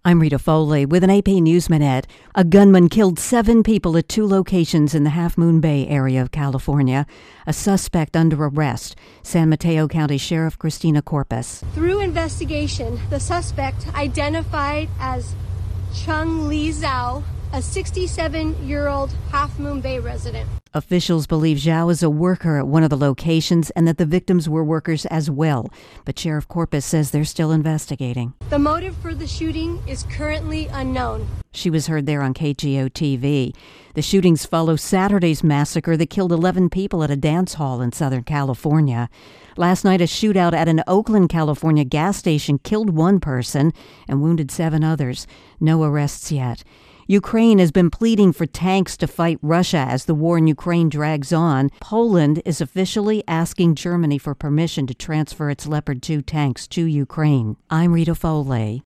I'm Rita Foley with an AP News Minute. A gunman killed 7 people at 2 locations in the Half Moon Bay area of California. A suspect under arrest. San Mateo County Sheriff Cristina Corpus. Through investigation, the suspect, identified as Chung Li Zhao, a 67-year-old Half Moon Bay resident. Officials believe Zhao is a worker at one of the locations and that the victims were workers as well. But Sheriff Corpus says they're still investigating. The motive for the shooting is currently unknown. She was heard there on KGO-TV. The shootings follow Saturday's massacre that killed 11 people at a dance hall in Southern California. Last night, a shootout at an Oakland, California gas station killed 1 person and wounded 7 others. No arrests yet. Ukraine has been pleading for tanks to fight Russia as the war in Ukraine drags on. Poland is officially asking Germany for permission to transfer its Leopard 2 tanks to Ukraine. I'm Rita Foley.